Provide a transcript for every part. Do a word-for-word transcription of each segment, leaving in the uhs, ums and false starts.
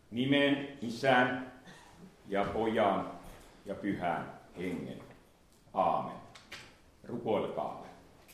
Nimen Isän ja Pojan ja Pyhän Hengen. Aamen. Rukoilkaamme.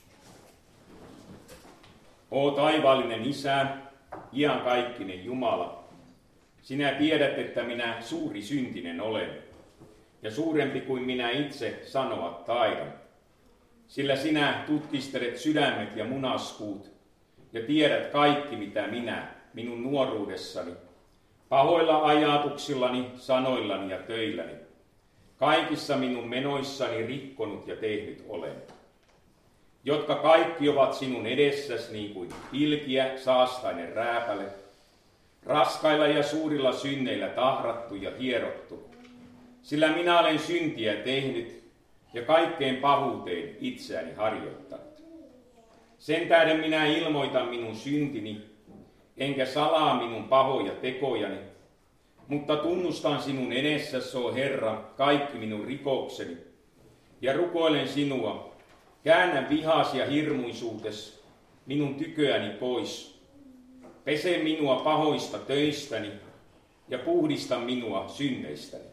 O taivaallinen Isä, iankaikkinen Jumala, sinä tiedät, että minä suuri syntinen olen, ja suurempi kuin minä itse sanoa taidan. Sillä sinä tutkistelet sydämet ja munaskuut, ja tiedät kaikki, mitä minä, minun nuoruudessani, pahoilla ajatuksillani, sanoillani ja töilläni, kaikissa minun menoissani rikkonut ja tehnyt olen, jotka kaikki ovat sinun edessäsi niin kuin ilkiä saastainen rääpäle, raskailla ja suurilla synneillä tahrattu ja hierottu, sillä minä olen syntiä tehnyt ja kaikkeen pahuuteen itseäni harjoittanut. Sen tähden minä ilmoitan minun syntini, enkä salaa minun pahoja tekojani, mutta tunnustan sinun edessäsi, o Herra, kaikki minun rikokseni, ja rukoilen sinua, käännä vihasi ja hirmuisuutes minun tyköäni pois, pese minua pahoista töistäni ja puhdista minua synneistäni.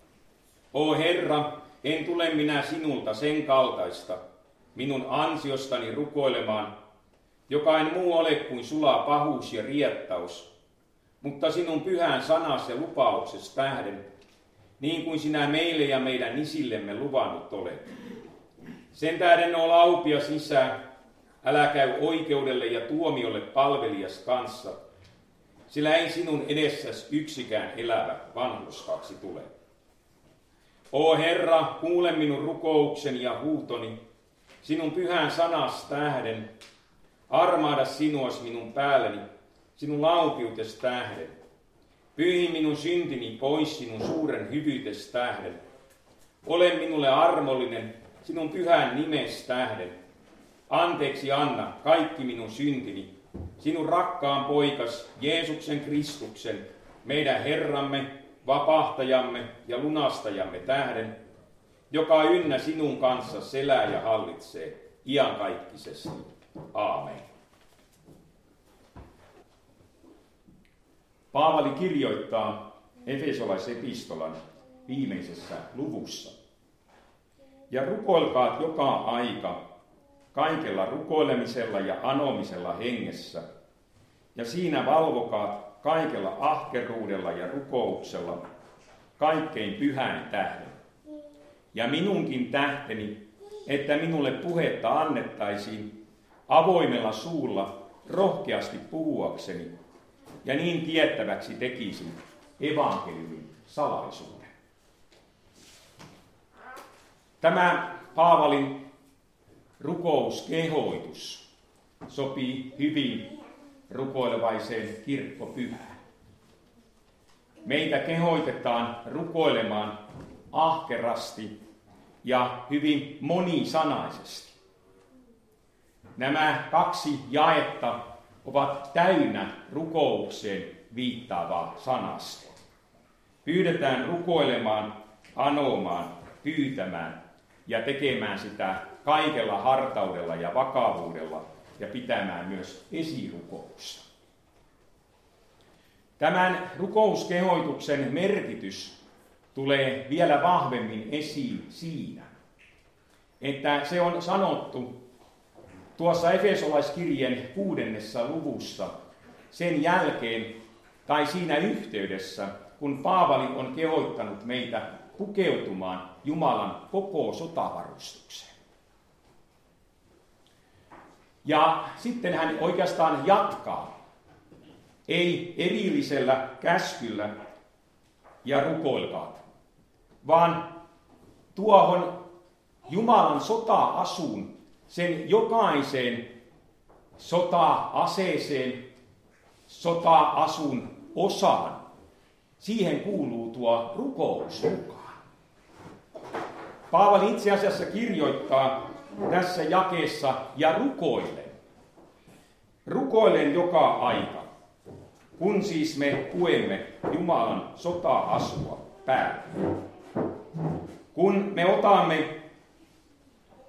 O Herra, en tule minä sinulta sen kaltaista, minun ansiostani rukoilemaan, joka en muu ole kuin sulaa pahuus ja riettaus, mutta sinun pyhän sanas ja lupauksesi tähden, niin kuin sinä meille ja meidän isillemme luvannut olet. Sen tähden o laupias Isä, älä käy oikeudelle ja tuomiolle palvelijas kanssa, sillä ei sinun edessäsi yksikään elävä vanhurskaaksi tule. O Herra, kuule minun rukoukseni ja huutoni, sinun pyhän sanas tähden, armaada sinuas minun päälleni, sinun laupiutes tähden. Pyyhi minun syntini pois sinun suuren hyvyytes tähden. Ole minulle armollinen sinun pyhän nimes tähden. Anteeksi anna kaikki minun syntini, sinun rakkaan poikas Jeesuksen Kristuksen, meidän Herramme, vapahtajamme ja lunastajamme tähden, joka ynnä sinun kanssa selää ja hallitsee iankaikkisesti. Aamen. Paavali kirjoittaa Efesolaisepistolan viimeisessä luvussa. Ja rukoilkaat joka aika kaikella rukoilemisella ja anomisella hengessä, ja siinä valvokaat kaikella ahkeruudella ja rukouksella kaikkein pyhän tähden. Ja minunkin tähteni, että minulle puhetta annettaisiin avoimella suulla rohkeasti puhuakseni, ja niin tiettäväksi tekisin evankeliumin salaisuuden. Tämä Paavalin rukouskehoitus sopii hyvin rukoilevaiseen kirkkopyhään. Meitä kehoitetaan rukoilemaan ahkerasti ja hyvin monisanaisesti. Nämä kaksi jaetta ovat täynnä rukoukseen viittaavaa sanastoa. Pyydetään rukoilemaan, anomaan, pyytämään ja tekemään sitä kaikella hartaudella ja vakavuudella ja pitämään myös esirukousta. Tämän rukouskehoituksen merkitys tulee vielä vahvemmin esiin siinä, että se on sanottu tuossa Efesolaiskirjeen kuudennessa luvussa sen jälkeen tai siinä yhteydessä, kun Paavali on kehoittanut meitä pukeutumaan Jumalan koko sotavarustukseen. Ja sitten hän oikeastaan jatkaa, ei erillisellä käskyllä ja rukoilkaat, vaan tuohon Jumalan sota-asuun, sen jokaiseen sota-aseeseen, sota-asun osaan, siihen kuuluu tuo rukous mukaan. Paavali itse asiassa kirjoittaa tässä jakeessa ja rukoilen. Rukoilen joka aika, kun siis me puemme Jumalan sota-asua päälle. Kun me otamme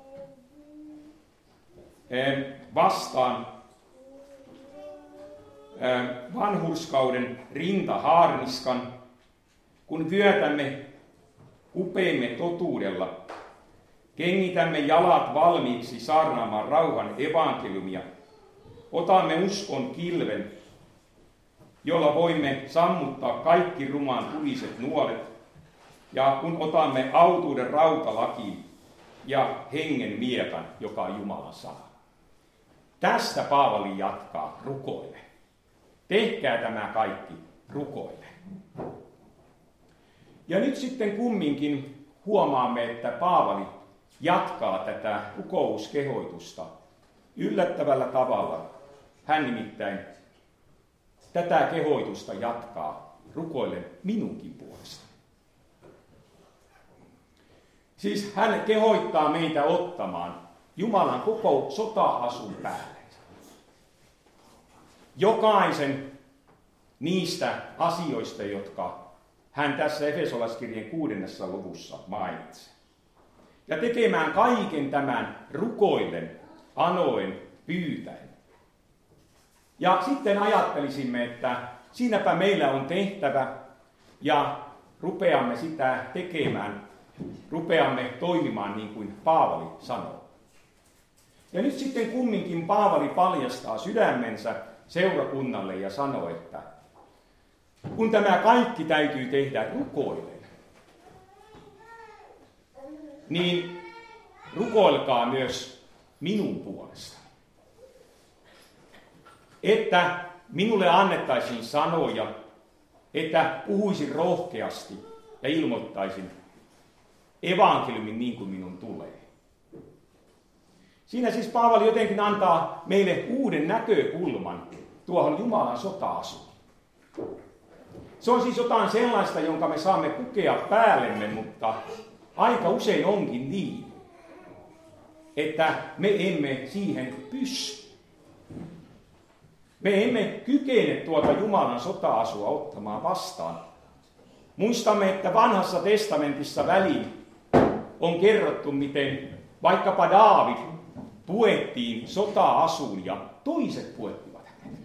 vastaan vanhurskauden rintahaarniskan, kun vyötämme upeamme totuudella, kengitämme jalat valmiiksi saarnaamaan rauhan evankeliumia, otamme uskon kilven, jolla voimme sammuttaa kaikki rumaan tuliset nuolet, ja kun otamme autuuden rautalakiin ja hengen miekan, joka on Jumalan sana. Tästä Paavali jatkaa rukoille. Tehkää tämä kaikki rukoille. Ja nyt sitten kumminkin huomaamme, että Paavali jatkaa tätä rukouskehoitusta yllättävällä tavalla. Hän nimittäin tätä kehoitusta jatkaa rukoillen minunkin puolesta. Siis hän kehoittaa meitä ottamaan Jumalan koko sota-asun päälle. Jokaisen niistä asioista, jotka hän tässä Efesolaiskirjeen kuudennessa luvussa mainitsee. Ja tekemään kaiken tämän rukoillen, anoen, pyytäen. Ja sitten ajattelisimme, että siinäpä meillä on tehtävä ja rupeamme sitä tekemään, rupeamme toimimaan niin kuin Paavali sanoo. Ja nyt sitten kumminkin Paavali paljastaa sydämensä seurakunnalle ja sanoo, että kun tämä kaikki täytyy tehdä rukoillen, niin rukoilkaa myös minun puolestani. Että minulle annettaisiin sanoja, että puhuisin rohkeasti ja ilmoittaisin evankeliumin niin kuin minun tulee. Siinä siis Paavali jotenkin antaa meille uuden näkökulman tuohon Jumalan sota-asuun. Se on siis jotain sellaista, jonka me saamme pukea päällemme, mutta aika usein onkin niin, että me emme siihen pysty. Me emme kykene tuota Jumalan sota-asua ottamaan vastaan. Muistamme, että vanhassa testamentissa väliin on kerrottu, miten vaikkapa Daavid puettiin sota-asuun ja toiset puettivat hänet.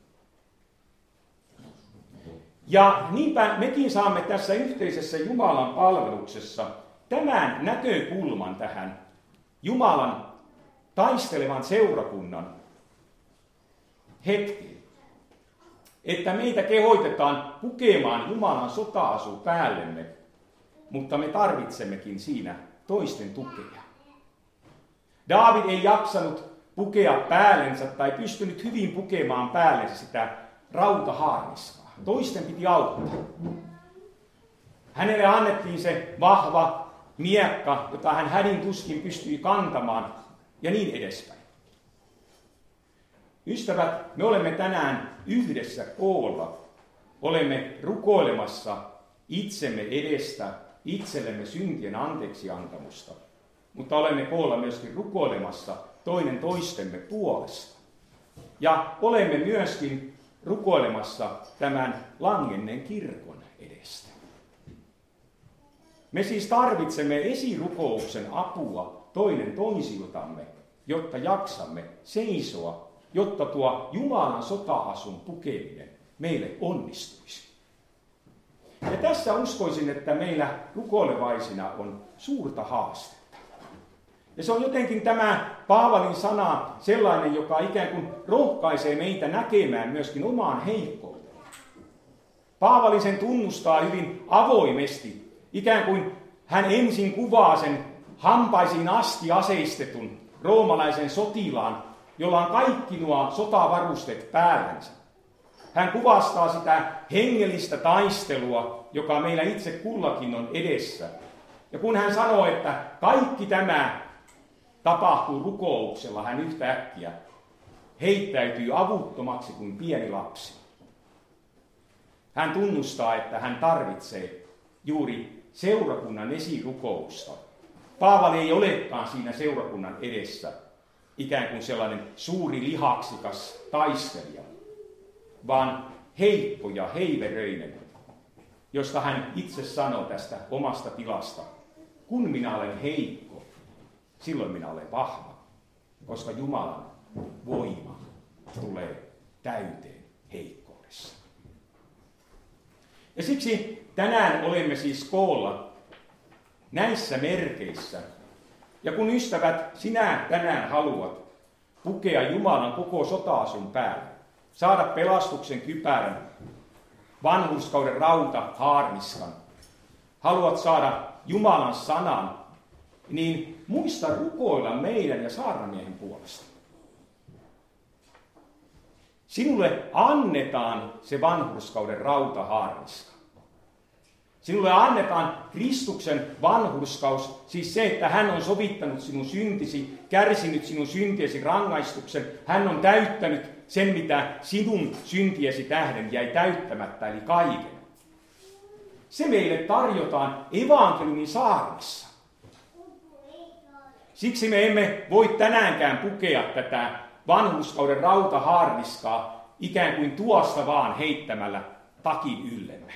Ja niinpä mekin saamme tässä yhteisessä Jumalan palveluksessa tämän näkökulman tähän Jumalan taistelevan seurakunnan hetkeen. Että meitä kehoitetaan pukemaan Jumalan sota-asu päällemme, mutta me tarvitsemmekin siinä toisten tukea. Daavid ei jaksanut pukea päällensä tai pystynyt hyvin pukemaan päällensä sitä rautahaarniskaa. Toisten piti auttaa. Hänelle annettiin se vahva miekka, jota hän hädin tuskin pystyi kantamaan ja niin edespäin. Ystävät, me olemme tänään yhdessä koolla. Olemme rukoilemassa itsemme edestä, itsellemme syntien anteeksiantamusta. Mutta olemme koolla myöskin rukoilemassa toinen toistemme puolesta. Ja olemme myöskin rukoilemassa tämän langenneen kirkon edestä. Me siis tarvitsemme esirukouksen apua toinen toisiltamme, jotta jaksamme seisoa, jotta tuo Jumalan sota-asun pukeminen meille onnistuisi. Ja tässä uskoisin, että meillä rukoilevaisina on suurta haastetta. Ja se on jotenkin tämä Paavalin sana sellainen, joka ikään kuin rohkaisee meitä näkemään myöskin omaan heikkouteen. Paavali sen tunnustaa hyvin avoimesti, ikään kuin hän ensin kuvaa sen hampaisiin asti aseistetun roomalaisen sotilaan, jolla on kaikki nuo sotavarusteet päällänsä. Hän kuvastaa sitä hengellistä taistelua, joka meillä itse kullakin on edessä. Ja kun hän sanoo, että kaikki tämä tapahtuu rukouksella, hän yhtäkkiä heittäytyy avuttomaksi kuin pieni lapsi. Hän tunnustaa, että hän tarvitsee juuri seurakunnan esirukousta. Paavali ei olekaan siinä seurakunnan edessä ikään kuin sellainen suuri lihaksikas taistelija, vaan heikko ja heiveröinen, josta hän itse sanoo tästä omasta tilasta. Kun minä olen heikko, silloin minä olen vahva, koska Jumalan voima tulee täyteen heikkoudessa. Ja siksi tänään olemme siis koolla näissä merkeissä. Ja kun ystävät, sinä tänään haluat pukea Jumalan koko sota-asun päälle, saada pelastuksen kypärän, vanhurskauden rauta haarniskan, haluat saada Jumalan sanan, niin muista rukoilla meidän ja saarnamiehen puolesta. Sinulle annetaan se vanhurskauden rauta haarniska. Sinulle annetaan Kristuksen vanhurskaus, siis se, että hän on sovittanut sinun syntisi, kärsinyt sinun syntiesi rangaistuksen. Hän on täyttänyt sen, mitä sinun syntiesi tähden jäi täyttämättä, eli kaiken. Se meille tarjotaan evankeliumin saarnassa. Siksi me emme voi tänäänkään pukea tätä vanhurskauden rautahaarniskaa ikään kuin tuosta vaan heittämällä takin yllemme.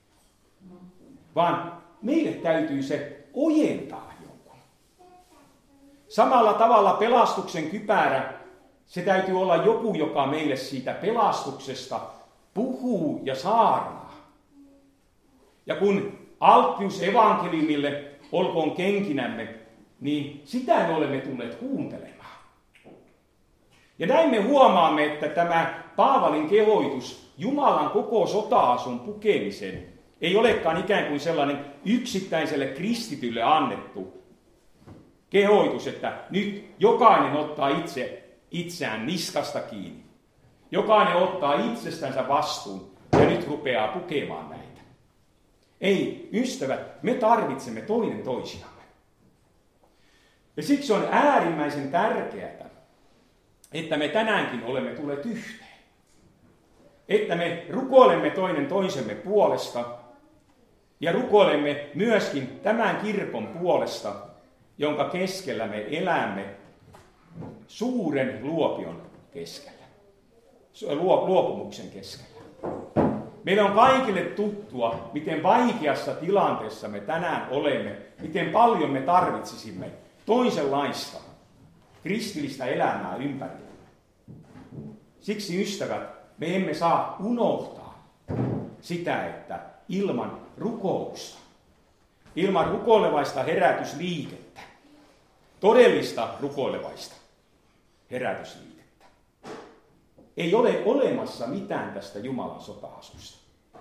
Vaan meille täytyy se ojentaa jonkun. Samalla tavalla pelastuksen kypärä, se täytyy olla joku, joka meille siitä pelastuksesta puhuu ja saarnaa. Ja kun alttius evankeliumille olkoon kenkinämme, niin sitä me olemme tulleet kuuntelemaan. Ja näin me huomaamme, että tämä Paavalin kehoitus Jumalan koko sota-asun pukemisen ei olekaan ikään kuin sellainen yksittäiselle kristitylle annettu kehoitus, että nyt jokainen ottaa itse itseään niskasta kiinni. Jokainen ottaa itsestänsä vastuun ja nyt rupeaa pukemaan näitä. Ei, ystävät, me tarvitsemme toinen toisiamme. Ja siksi on äärimmäisen tärkeää, että me tänäänkin olemme tulleet yhteen. Että me rukoilemme toinen toisemme puolesta ja rukoilemme myöskin tämän kirkon puolesta, jonka keskellä me elämme suuren luopion keskellä, luopumuksen keskellä. Meille on kaikille tuttua, miten vaikeassa tilanteessa me tänään olemme, miten paljon me tarvitsisimme toisenlaista kristillistä elämää ympärillä. Siksi, ystävät, me emme saa unohtaa sitä, että ilman rukousta, ilman rukoilevaista herätysliikettä, todellista rukoilevaista herätysliikettä, ei ole olemassa mitään tästä Jumalan sota-asusta.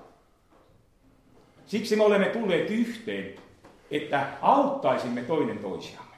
Siksi me olemme tulleet yhteen, että auttaisimme toinen toisiamme.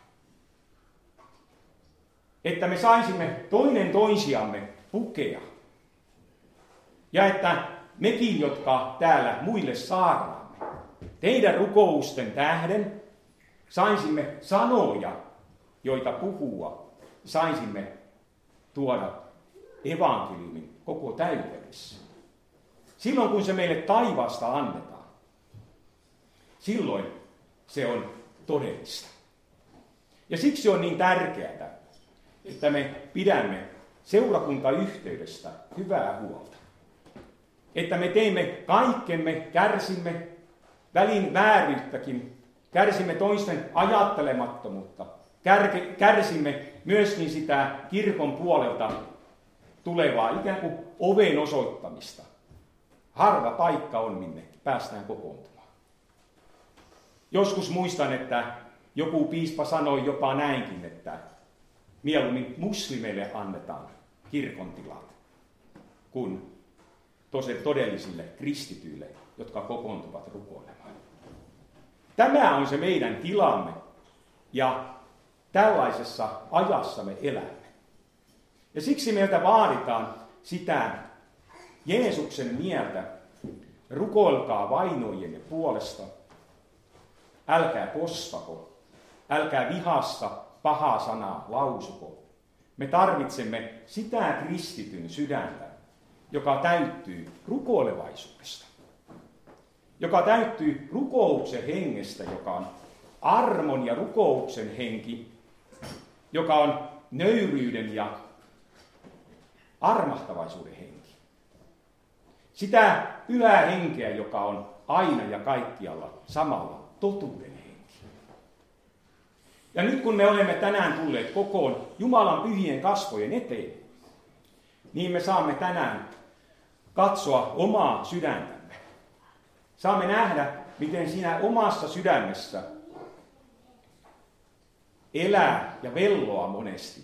Että me saisimme toinen toisiamme pukea. Ja että mekin, jotka täällä muille saarnaamme, teidän rukousten tähden saisimme sanoja, joita puhua, saisimme tuoda evankeliumin koko täyteydessä. Silloin, kun se meille taivaasta annetaan, silloin se on todellista. Ja siksi on niin tärkeää, että me pidämme seurakuntayhteydestä hyvää huolta. Että me teemme kaikkemme, kärsimme välin vääryyttäkin, kärsimme toisten ajattelemattomuutta, kärsimme myöskin sitä kirkon puolelta tulevaa ikään kuin oven osoittamista. Harva paikka on, minne päästään kokoontumaan. Joskus muistan, että joku piispa sanoi jopa näinkin, että mieluummin muslimeille annetaan kirkon tilat kuin todellisille kristityille, jotka kokoontuvat rukoilemaan. Tämä on se meidän tilamme ja tällaisessa ajassa me elämme. Ja siksi meiltä vaaditaan sitä Jeesuksen mieltä, rukoilkaa vainoijenne puolesta, älkää postako, älkää vihassa pahaa sanaa lausuko. Me tarvitsemme sitä kristityn sydäntä, joka täyttyy rukoilevaisuudesta, joka täyttyy rukouksen hengestä, joka on armon ja rukouksen henki, joka on nöyryyden ja armahtavaisuuden henki. Sitä pyhää henkeä, joka on aina ja kaikkialla samalla totuuden henki. Ja nyt kun me olemme tänään tulleet kokoon Jumalan pyhien kasvojen eteen, niin me saamme tänään katsoa omaa sydäntämme. Saamme nähdä, miten siinä omassa sydämessä elää ja velloa monesti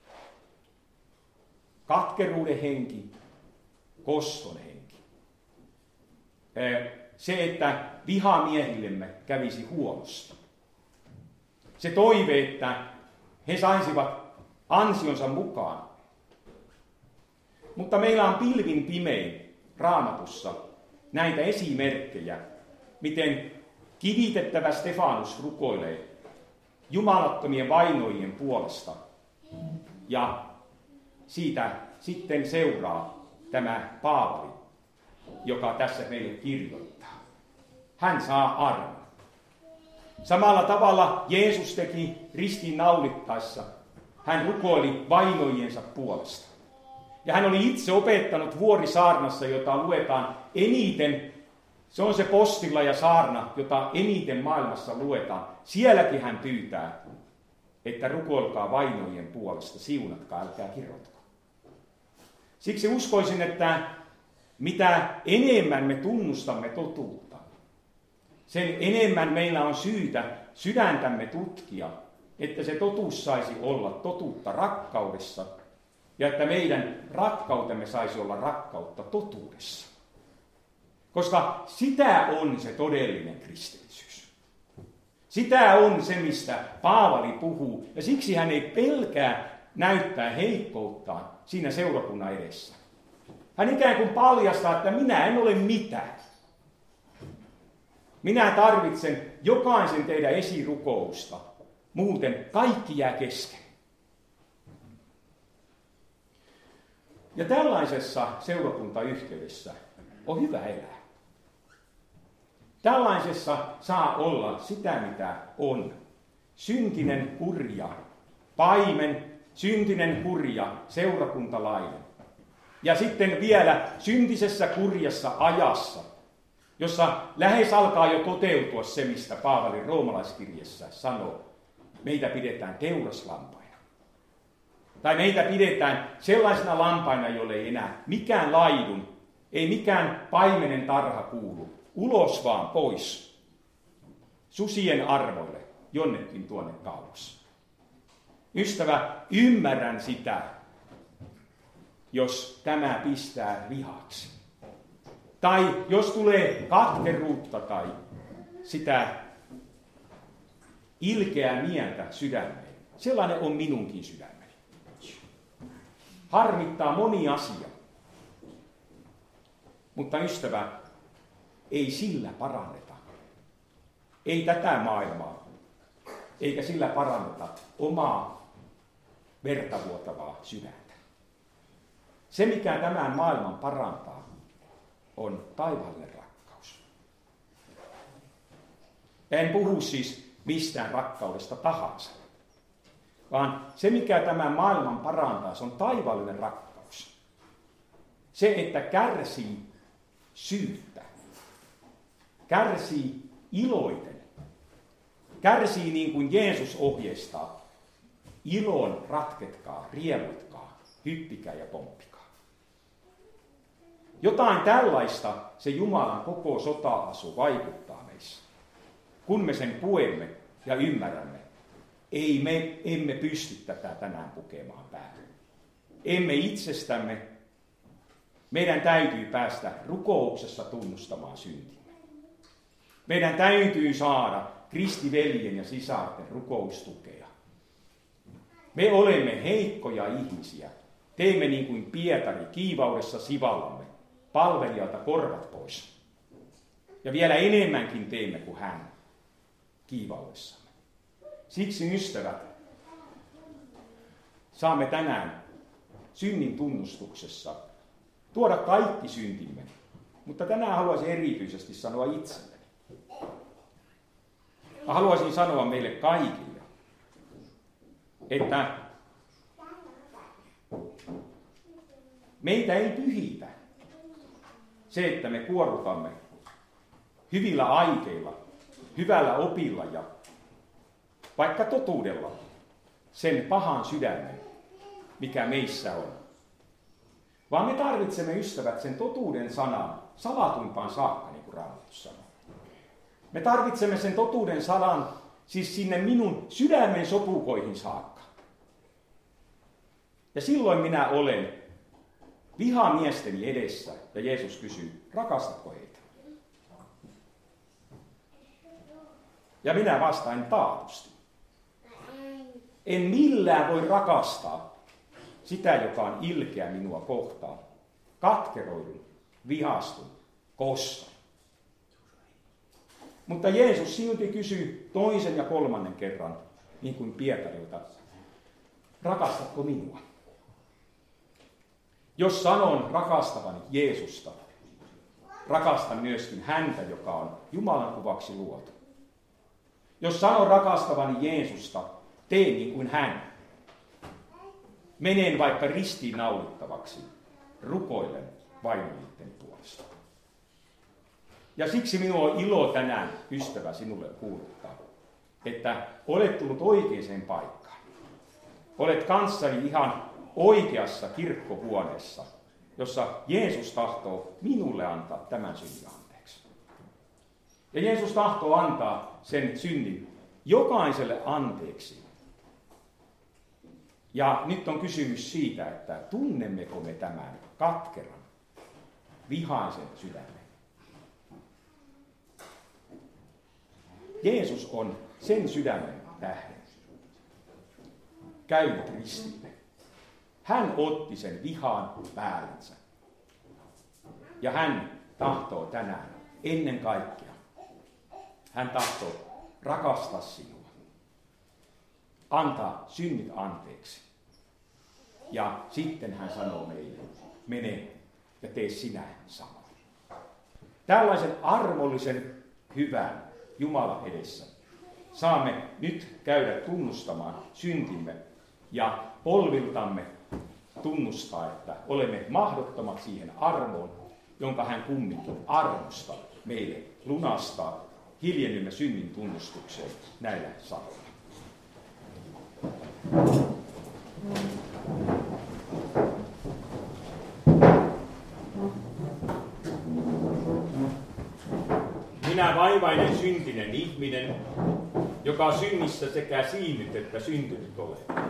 katkeruuden henki, koston henki. Se, että vihamiehillemme kävisi huonosti. Se toive, että he saisivat ansionsa mukaan. Mutta meillä on pilvin pimein Raamatussa näitä esimerkkejä, miten kivitettävä Stefanus rukoilee jumalattomien vainoijien puolesta. Ja siitä sitten seuraa tämä Paavali, joka tässä meille kirjoittaa. Hän saa armon. Samalla tavalla Jeesus teki ristiin naulittaessa. Hän rukoili vainoijiensa puolesta. Ja hän oli itse opettanut vuorisaarnassa, jota luetaan eniten. Se on se postilla ja saarna, jota eniten maailmassa luetaan. Sielläkin hän pyytää, että rukoilkaa vainoijien puolesta, siunatkaa, älkää kirotko. Siksi uskoisin, että mitä enemmän me tunnustamme totuutta, sen enemmän meillä on syytä sydäntämme tutkia, että se totuus saisi olla totuutta rakkaudessa ja että meidän rakkautemme saisi olla rakkautta totuudessa. Koska sitä on se todellinen kristillisyys. Sitä on se, mistä Paavali puhuu, ja siksi hän ei pelkää näyttää heikkouttaan siinä seurakunnan edessä. Hän ikään kuin paljastaa, että minä en ole mitään. Minä tarvitsen jokaisen teidän esirukousta, muuten kaikki jää kesken. Ja tällaisessa seurakuntayhteydessä on hyvä elää. Tällaisessa saa olla sitä, mitä on. Syntinen hurja paimen, syntinen hurja seurakuntalainen. Ja sitten vielä syntisessä kurjassa ajassa, jossa lähes alkaa jo toteutua se, mistä Paavali roomalaiskirjassa sanoo. Meitä pidetään teuraslampaina. Tai meitä pidetään sellaisena lampaina, jolle ei enää mikään laidun, ei mikään paimenen tarha kuulu. Ulos vaan pois. Susien arvoille jonnekin tuonne kauas. Ystävä, ymmärrän sitä, jos tämä pistää vihaksi. Tai jos tulee katkeruutta tai sitä ilkeää mieltä sydämeen. Sellainen on minunkin sydämeni. Harmittaa moni asia. Mutta ystävä, ei sillä paranneta. Ei tätä maailmaa. Eikä sillä paranneta omaa vertavuotavaa sydäntä. Se, mikä tämän maailman parantaa, on taivaallinen rakkaus. En puhu siis mistään rakkaudesta tahansa, vaan se, mikä tämän maailman parantaa, se on taivaallinen rakkaus. Se, että kärsii syyttä, kärsii iloiten, kärsii niin kuin Jeesus ohjeistaa. Iloon ratketkaa, riemuitkaa, hyppikää ja pomppikaa. Jotain tällaista se Jumalan koko sota-asu vaikuttaa meissä. Kun me sen puemme ja ymmärrämme, ei me emme pysty tätä tänään pukemaan päälle. Emme itsestämme. Meidän täytyy päästä rukouksessa tunnustamaan syntimme. Meidän täytyy saada kristiveljen ja sisarten rukoustukea. Me olemme heikkoja ihmisiä. Teemme niin kuin Pietari kiivaudessa sivallamme. Palvelijalta korvat pois. Ja vielä enemmänkin teemme kuin hän kiivaudessamme. Siksi ystävät, saamme tänään synnin tunnustuksessa tuoda kaikki syntimme. Mutta tänään haluaisin erityisesti sanoa itselleni. Mä haluaisin sanoa meille kaikille, että meitä ei pyhitä se, että me kuorrutamme hyvillä aikeilla, hyvällä opilla ja vaikka totuudella sen pahan sydämen, mikä meissä on. Vaan me tarvitsemme, ystävät, sen totuuden sanan salatuimpaan saakka, niin kuin Raamattu sanoo. Me tarvitsemme sen totuuden sanan siis sinne minun sydämen sopukoihin saakka. Ja silloin minä olen vihamiesteni edessä, ja Jeesus kysyy, rakastatko heitä? Ja minä vastaan taatusti. En millään voi rakastaa sitä, joka on ilkeä minua kohtaan. Katkeroidun, vihastun, kostan. Mutta Jeesus silti kysyy toisen ja kolmannen kerran, niin kuin Pietarilta, rakastatko minua? Jos sanon rakastavani Jeesusta, rakastan myöskin häntä, joka on Jumalan kuvaksi luotu. Jos sanon rakastavani Jeesusta, teen niin kuin hän. Menen vaikka ristiin naulittavaksi, rukoilen vainojien puolesta. Ja siksi minulla on ilo tänään, ystävä, sinulle kuuluttaa, että olet tullut oikeaan paikkaan. Olet kanssani ihan oikeassa kirkkohuoneessa, jossa Jeesus tahtoo minulle antaa tämän synnin anteeksi. Ja Jeesus tahtoo antaa sen synnin jokaiselle anteeksi. Ja nyt on kysymys siitä, että tunnemmeko me tämän katkeran, vihaisen sydämen. Jeesus on sen sydämen tähden käynyt ristille. Hän otti sen vihan päällensä. Ja hän tahtoo tänään ennen kaikkea. Hän tahtoo rakastaa sinua. Antaa synnit anteeksi. Ja sitten hän sanoo meille, mene ja tee sinä samoin. Tällaisen armollisen hyvän Jumalan edessä saamme nyt käydä tunnustamaan syntimme ja polviltamme tunnustaa, että olemme mahdottomat siihen armoon, jonka hän kumminkin armosta meille lunastaa. Hiljennymme synnin tunnustukseen näillä sanoilla. Minä vaivainen syntinen ihminen, joka synnistä sekä siinyt että syntynyt olen.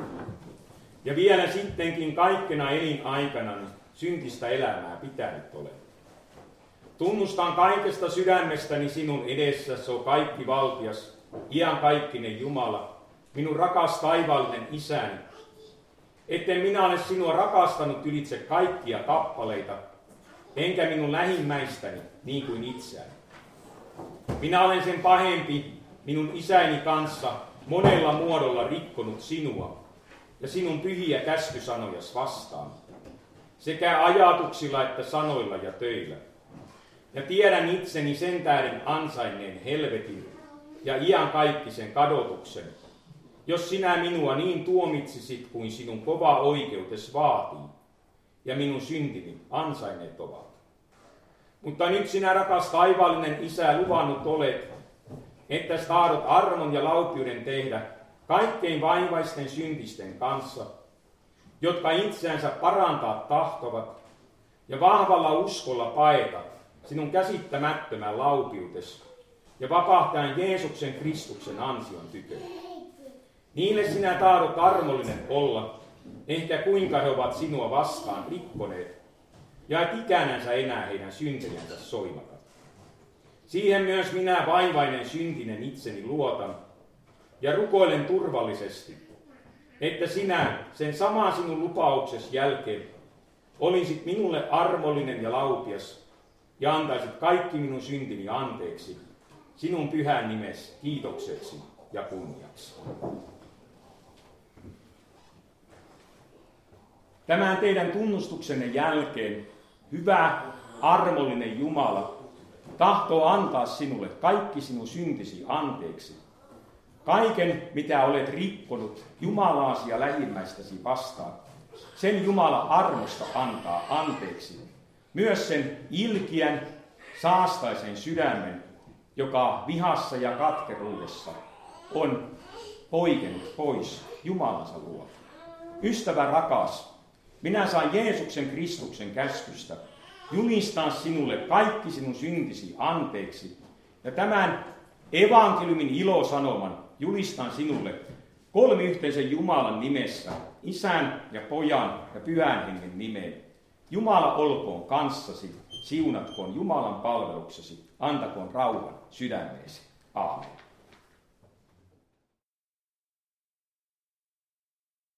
Ja vielä sittenkin kaikkena elinaikanani syntistä elämää pitänyt olen. Tunnustan kaikesta sydämestäni sinun edessäsi, o kaikki valtias, iankaikkinen Jumala, minun rakas taivaallinen isäni, etten minä ole sinua rakastanut ylitse kaikkia kappaleita, enkä minun lähimmäistäni niin kuin itseäni. Minä olen sen pahempi minun isäni kanssa monella muodolla rikkonut sinua ja sinun pyhiä käskysanojas vastaan, sekä ajatuksilla että sanoilla ja töillä. Ja tiedän itseni sen tähden ansainneen helvetin ja iankaikkisen kadotuksen, jos sinä minua niin tuomitsisit kuin sinun kova oikeutes vaatii, ja minun syntini ansainneet ovat. Mutta nyt sinä, rakas taivaallinen Isä, luvannut olet, että tahdot armon ja laupiuden tehdä kaikkein vaivaisten syntisten kanssa, jotka itseänsä parantaa tahtovat ja vahvalla uskolla paeta sinun käsittämättömän laupiutesi ja vapahtajan Jeesuksen Kristuksen ansion tykö. Niille sinä tahdot armollinen olla, ehkä kuinka he ovat sinua vastaan rikkoneet, ja et ikänänsä enää heidän syntejänsä soimata. Siihen myös minä vaivainen syntinen itseni luotan, ja rukoilen turvallisesti, että sinä sen saman sinun lupauksesi jälkeen olisit minulle armollinen ja laupias, ja antaisit kaikki minun syntini anteeksi, sinun pyhän nimesi kiitokseksi ja kunniaksi. Tämän teidän tunnustuksenne jälkeen hyvä, armollinen Jumala tahtoo antaa sinulle kaikki sinun syntisi anteeksi. Kaiken, mitä olet rikkonut Jumalaasi ja lähimmäistäsi vastaan, sen Jumala armosta antaa anteeksi. Myös sen ilkiän, saastaisen sydämen, joka vihassa ja katkeruudessa on poikennut pois Jumalansa luo. Ystävä rakas, minä saan Jeesuksen Kristuksen käskystä julistaa sinulle kaikki sinun syntisi anteeksi. Ja tämän evankeliumin ilosanoman julistan sinulle kolmiyhteisen Jumalan nimessä, Isän ja Pojan ja Pyhän Hengen nimeen. Jumala olkoon kanssasi, siunatkoon Jumalan palveluksesi, antakoon rauhan sydämeesi. Aamen.